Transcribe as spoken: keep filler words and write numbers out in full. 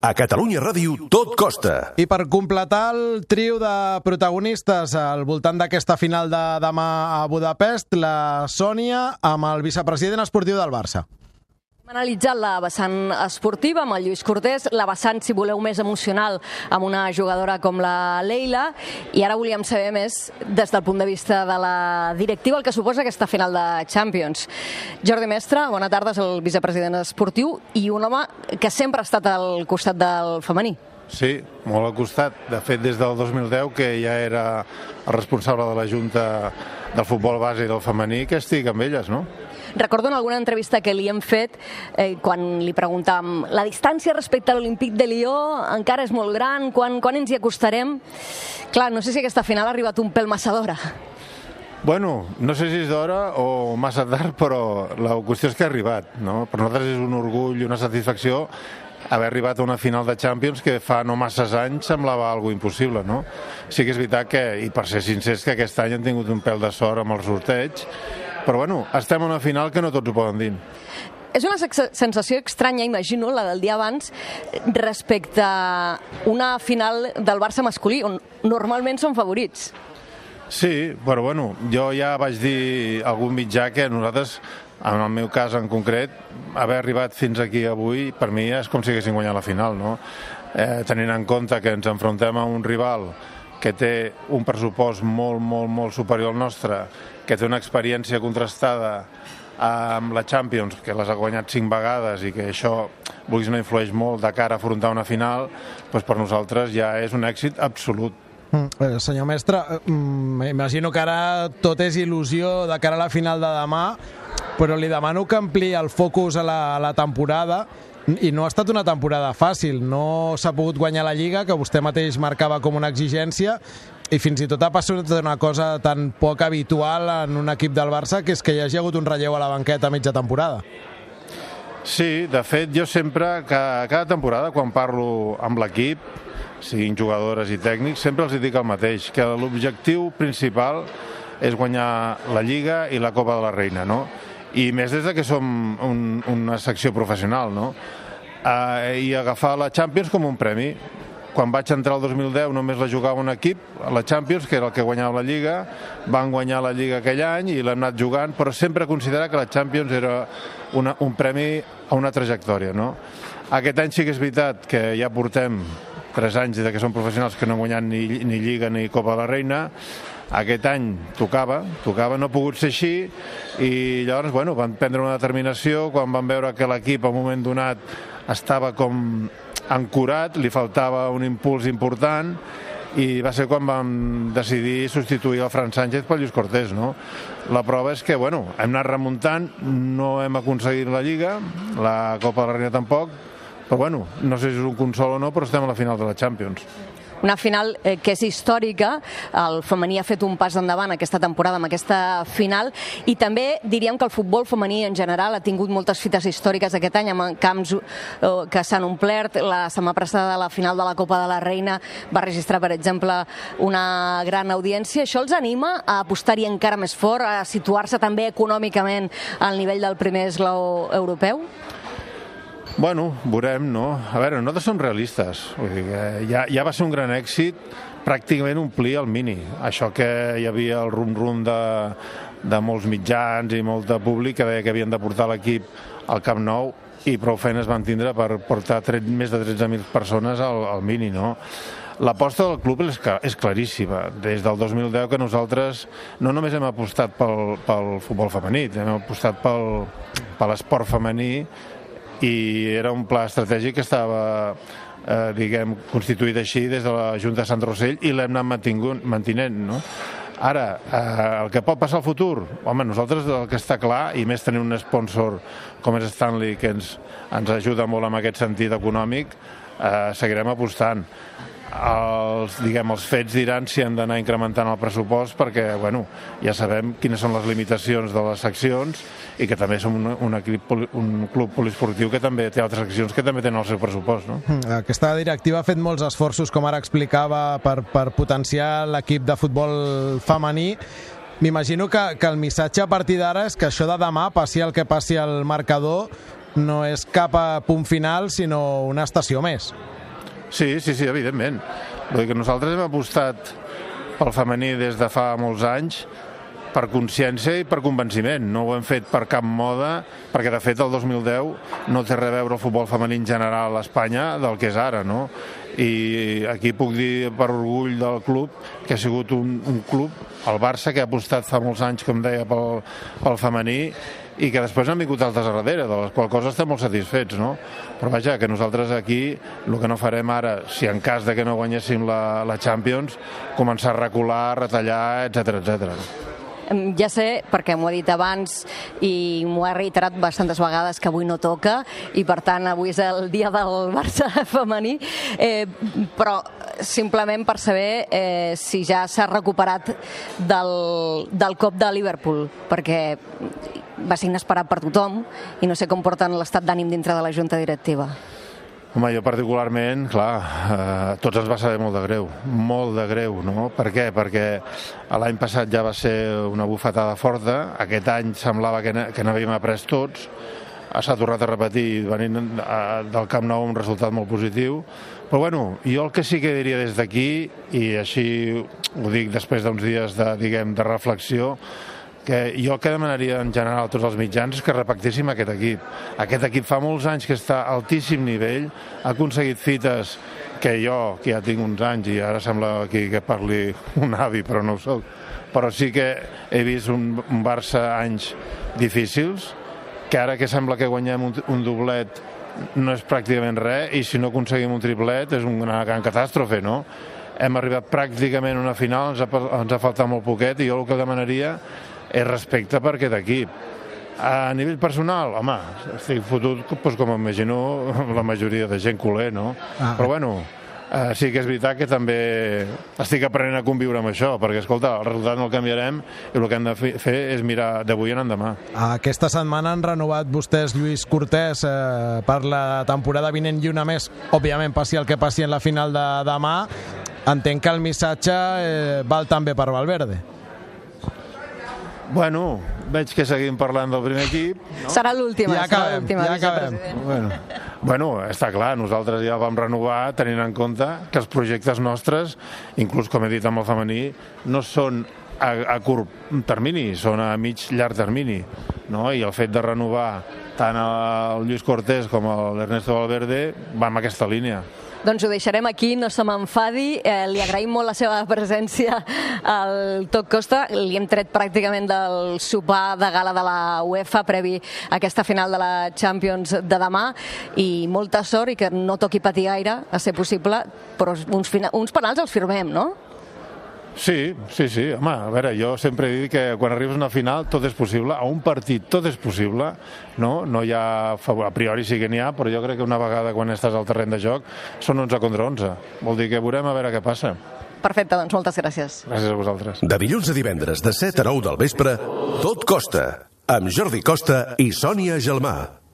A Catalunya Ràdio tot costa. I per completar el trio de protagonistes al voltant d'aquesta final de demà a Budapest, la Sònia amb el vicepresident esportiu del Barça. Hem analitzat la vessant esportiva amb el Lluís Cortés, la vessant, si voleu, més emocional amb una jugadora com la Leila, i ara volíem saber més des del punt de vista de la directiva el que suposa aquesta final de Champions. Jordi Mestre, bona tarda, és el vicepresident esportiu i un home que sempre ha estat al costat del femení. Sí, molt al costat. De fet, des del dos mil deu, que ja era el responsable de la Junta del Futbol Base i del Femení, que estic amb elles, no? Recordo en alguna entrevista que li hem fet eh, quan li preguntàvem la distància respecte a l'Olímpic de Lió encara és molt gran, quan, quan ens hi acostarem? Clar, no sé si aquesta final ha arribat un pèl massa d'hora. Bueno, no sé si és d'hora o massa tard, però la qüestió és que ha arribat, no? Per nosaltres és un orgull i una satisfacció haver arribat a una final de Champions que fa no masses anys semblava algo impossible, no? Sí que és veritat que, i per ser sincers, que aquest any han tingut un pèl de sort amb el sorteig, però bueno, estem en una final que no tots ho poden dir. És una sensació estranya, imagino, la del dia abans, respecte a una final del Barça masculí, on normalment són favorits. Sí, però bueno, jo ja vaig dir a algun mitjà que nosaltres, en el meu cas en concret, haver arribat fins aquí avui, per mi és com si haguessin guanyat la final, no? Eh, tenint en compte que ens enfrontem a un rival que té un pressupost molt, molt, molt superior al nostre, que té una experiència contrastada amb la Champions, que les ha guanyat cinc vegades i que això, vulguis no, influeix molt de cara a afrontar una final, doncs per nosaltres ja és un èxit absolut. Mm, eh, senyor Mestre, m'imagino que ara tot és il·lusió de cara a la final de demà, però li demano que ampliï el focus a la, a la temporada. I no ha estat una temporada fàcil, no s'ha pogut guanyar la Lliga, que vostè mateix marcava com una exigència, i fins i tot ha passat una cosa tan poc habitual en un equip del Barça, que és que hi hagi hagut un relleu a la banqueta a mitja temporada. Sí, de fet, jo sempre, cada, cada temporada, quan parlo amb l'equip, siguin jugadores i tècnics, sempre els dic el mateix, que l'objectiu principal és guanyar la Lliga i la Copa de la Reina, no? I més des de que som un, una secció professional, no? Uh, I agafar la Champions com un premi. Quan vaig entrar el dos mil deu només la jugava un equip, la Champions, que era el que guanyava la Lliga, van guanyar la Lliga aquell any i l'hem anat jugant, però sempre considerar que la Champions era una, un premi a una trajectòria, no? Aquest any sí que és veritat que ja portem tres anys des que som professionals que no hem guanyat ni, ni Lliga ni Copa de la Reina. Aquest any tocava, tocava, no ha pogut ser així, i llavors, bueno, van prendre una determinació quan van veure que l'equip a un moment donat estava com ancorat, li faltava un impuls important, i va ser quan vam decidir substituir el Fran Sánchez pel Lluís Cortés, no? La prova és que, bueno, hem anat remuntant, no hem aconseguit la Lliga, la Copa de la Reina tampoc, però bueno, no sé si és un consol o no, però estem a la final de la Champions. Una final eh, que és històrica, el femení ha fet un pas endavant aquesta temporada amb aquesta final, i també diríem que el futbol femení en general ha tingut moltes fites històriques aquest any amb camps eh, que s'han omplert. La setmana passada la final de la Copa de la Reina va registrar, per exemple, una gran audiència. Això els anima a apostar-hi encara més fort, a situar-se també econòmicament al nivell del primer esglaó europeu? Bueno, veurem, no? A veure, nosaltres som realistes. Vull dir que ja, ja va ser un gran èxit pràcticament omplir el Mini. Això que hi havia el rum-rum de, de molts mitjans i molt de públic que deia que havien de portar l'equip al Camp Nou, i prou feines van tindre per portar més de tretze mil persones al, al Mini, no? L'aposta del club és, és claríssima. Des del dos mil deu que nosaltres no només hem apostat pel, pel futbol femení, hem apostat pel, per l'esport femení, i era un pla estratègic que estava eh, diguem, constituït així des de la Junta de Sant Rossell, i l'hem anat mantinent, no? Ara, eh, el que pot passar al futur, home, nosaltres el que està clar, i més tenir un sponsor com és Stanley, que ens, ens ajuda molt en aquest sentit econòmic, eh, seguirem apostant. Els, diguem, els fets diran si han d'anar incrementant el pressupost, perquè bueno, ja sabem quines són les limitacions de les seccions, i que també som un, un, equip, un club poliesportiu que també té altres seccions que també tenen el seu pressupost, no? Aquesta directiva ha fet molts esforços, com ara explicava, per, per potenciar l'equip de futbol femení. M'imagino que, que el missatge a partir d'ara és que això de demà, passi el que passi al marcador, no és cap a punt final, sinó una estació més. Sí, sí, sí, evidentment. Vull dir que nosaltres hem apostat pel femení des de fa molts anys per consciència i per convenciment. No ho hem fet per cap moda, perquè de fet el dos mil deu no té res a veure el futbol femení en general a Espanya del que és ara, no? I aquí puc dir per orgull del club que ha sigut un, un club, el Barça, que ha apostat fa molts anys, com deia, pel, pel femení, i que després han vingut altres a darrere, de les quals coses estem molt satisfets, no? Però vaja, que nosaltres aquí el que no farem ara, si en cas de que no guanyéssim la, la Champions, començar a recular, a retallar, etcètera, etcètera. Ja sé, perquè m'ho he dit abans i m'ho he reiterat bastantes vegades, que avui no toca i per tant avui és el dia del Barça femení, eh, però simplement per saber eh, si ja s'ha recuperat del, del cop de Liverpool, perquè va ser inesperat per tothom i no sé com porten l'estat d'ànim dintre de la junta directiva. Home, jo particularment, clar, eh, tots ens va saber molt de greu, molt de greu, no? Per què? Perquè l'any passat ja va ser una bufetada forta, aquest any semblava que, que n'havíem après tots, s'ha tornat a repetir venint del Camp Nou un resultat molt positiu, però bueno, jo el que sí que diria des d'aquí, i així ho dic després d'uns dies de, diguem, de reflexió, que jo el que demanaria en general a tots els mitjans és que repactéssim aquest equip. Aquest equip fa molts anys que està a altíssim nivell, ha aconseguit fites que jo, que ja tinc uns anys, i ara sembla aquí que parli un avi, però no ho soc, però sí que he vist un, un Barça anys difícils, que ara que sembla que guanyem un, un doblet no és pràcticament res, i si no aconseguim un triplet és una gran catàstrofe, no? Hem arribat pràcticament a una final, ens ha, ens ha faltat molt poquet, i jo el que demanaria és respecte per aquest equip. A nivell personal, home, estic fotut, doncs, com m'imagino la majoria de gent culer, no? Ah. Però bueno, eh, sí que és veritat que també estic aprenent a conviure amb això, perquè, escolta, el resultat no el canviarem i el que hem de fer és mirar d'avui en endemà. Aquesta setmana han renovat vostès Lluís Cortés eh, per la temporada vinent i una més, òbviament passi el que passi en la final de demà. Entenc que el missatge eh, val també per Valverde. Bueno, veig que seguim parlant del primer equip, no? Serà l'última, ja serà l'última, ja vicepresident. Bueno, bueno, està clar, nosaltres ja vam renovar tenint en compte que els projectes nostres, inclús com he dit amb el femení, no són a, a curt termini, són a mig llarg termini, no? I el fet de renovar tant el Lluís Cortés com l'Ernesto Valverde va en aquesta línia. Doncs ho deixarem aquí, no se m'enfadi. Eh, li agraïm molt la seva presència al Tot Costa. Li hem tret pràcticament del sopar de gala de la UEFA previ a aquesta final de la Champions de demà, i molta sort i que no toqui patir gaire, a ser possible, però uns, uns penals els firmem, no? Sí, sí, sí. Home, a veure, jo sempre he dit que quan arribes a una final tot és possible, a un partit tot és possible, no? No hi ha, a priori sí que n'hi ha, però jo crec que una vegada quan estàs al terreny de joc són onze contra onze. Vol dir que veurem a veure què passa. Perfecte, doncs moltes gràcies. Gràcies a vosaltres. De dilluns a divendres, de set a nou del vespre, Tot Costa, amb Jordi Costa i Sònia Gelmà.